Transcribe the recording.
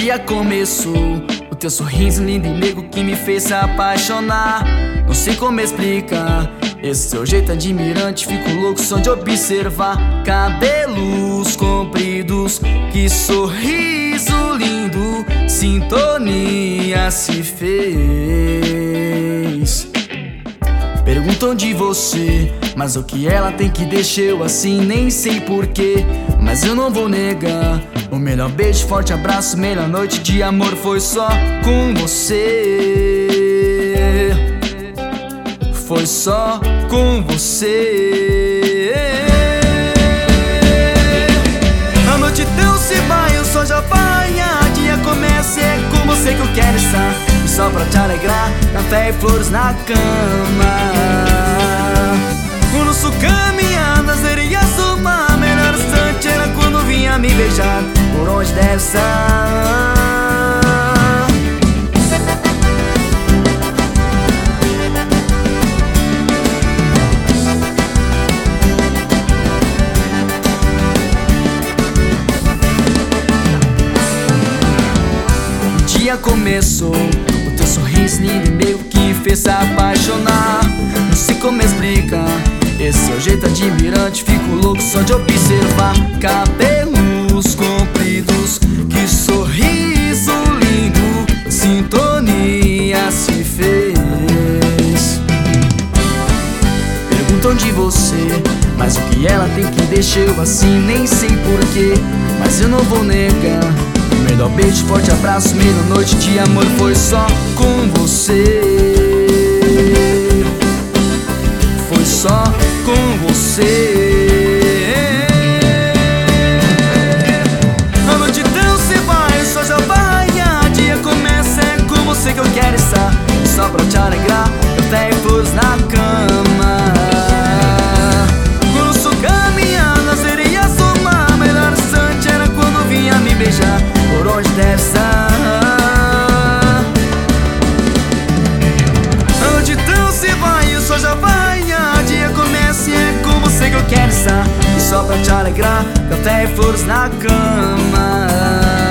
dia começou, o teu sorriso lindo e meigo que me fez se apaixonar. Não sei como explicar esse seu jeito admirante, fico louco só de observar. Cabelos compridos, que sorriso lindo, sintonia se fez. Perguntam de você, mas o que ela tem que deixar eu assim, nem sei porquê. Mas eu não vou negar, o melhor beijo, forte abraço, melhor noite de amor foi só com você. Foi só com você. A noite então se vai, o sol já vai, a dia começa, é com você que eu quero estar. E só pra te alegrar, café e flores na cama. O nosso caminhar nas areias do mar, melhor instante era quando vinha me beijar. Por onde deve estar? O dia começou, o teu sorriso lindo e meio que me fez se apaixonar. Não sei como explicar esse seu jeito admirante, fico louco só de observar. Cabelos compridos, que sorriso lindo, sintonia se fez. Perguntam de você, mas o que ela tem que deixar eu assim, nem sei porquê. Mas eu não vou negar, o melhor beijo, forte abraço, melhor noite de amor foi só com você. Foi só com você. A noite então se vai, o sol já vai, a dia começa, é com você que eu quero estar. E só pra te alegrar, café e flores na cama. O nosso caminhar nas areias do mar, melhor instante era quando vinha me beijar. Por onde deve estar? A noite então se vai, o sol já vai, a dia começa, é com você que eu quero estar. E só pra te alegrar, café e flores na cama.